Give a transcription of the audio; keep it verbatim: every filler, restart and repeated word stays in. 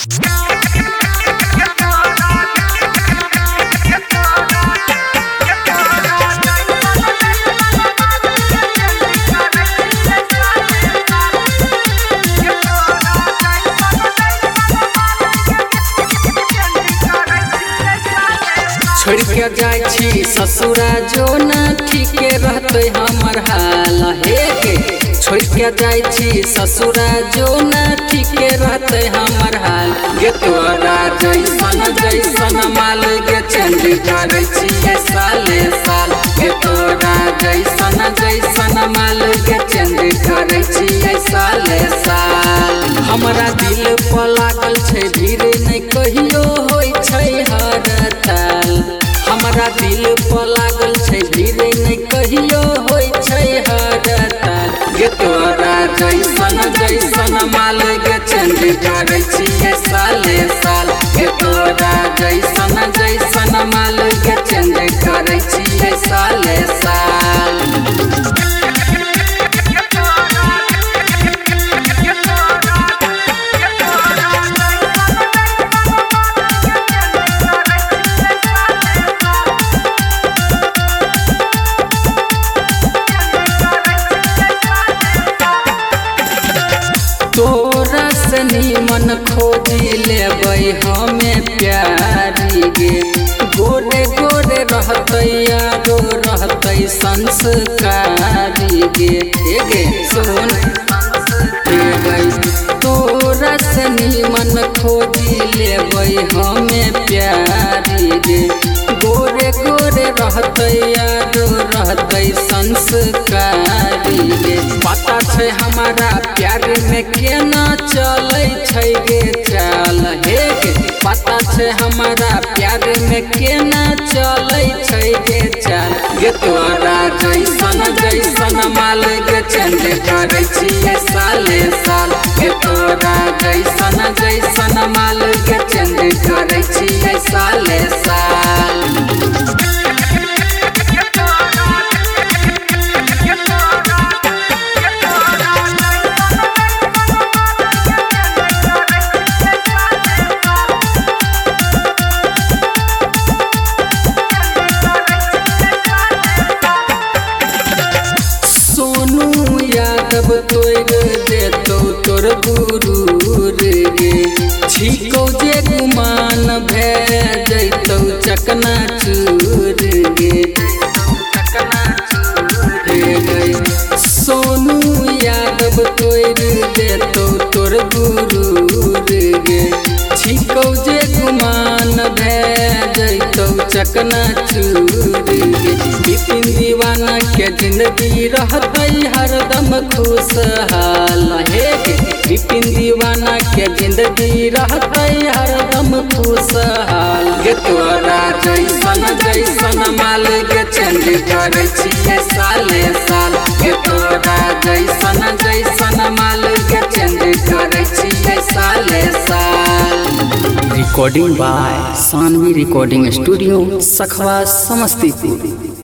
छोड़ के जाय छी ससुरा जो न ठीके रहते हमर हाल हे के छोड़ के जाय छी ससुरा जो न ठीके रहते हमर हाल गे तोरा जैसन जैसन माल गे चेंज करे छी साले साल गे तोरा जैसन जैसन माल गे चेंज करे छी साले साल हमरा दिल पर लागल छै धीरे नहीं कहियो होय छै हर ताल हमरा दिल पर लागल छै धीरे नहीं कहियो होय छै हर ताल गे तोरा जैसन जैसन माल गे चेंज करे छी साले साल गे तोरा जैसन जैसन माल गे चेंज करे छी साले साल। तोरा से नीमन खोजी लेबै हमें प्यारी गे गोरे गोरे रहतै यारो रहतै संस्कारी गे गे सुन तोरा से नीमन खोजी लेबै हमें प्यारी गे गोरे गोरे रहतै यारो रहतै संस्कारी गे पता छै हमारा प्यार में केना चलै छै गे चाल हे गे पता छै हमारा प्यार में केना चलै छै गे चाल गे तोरा जैसन जैसन माल गे चेंज करे छी साले साल गे तोरा जैसन जैसन माल गे चेंज करे छी साले साल। यादव तोड़ देतौ तोर गुरूर गे छिकौ जे गुमान भै जैतौ चकना चूर गे सोनू यादव तोड़ देतौ तोर गुरूर गे छिकौ जे गुमान भै जैतौ चकना चूर गे बिपिन दीवाना के जिंदगी रहतै हरदम खुशहाल हे गे बिपिन दीवाना के जिंदगी रहतै हरदम खुशहाल गे तोरा जैसन जैसन माल गे चेंज करे छी साले साल गे तोरा जैसन जैसन माल गे चेंज करे छी साले साल। Recording by Sanvi recording studio Sakhwa Samastipur.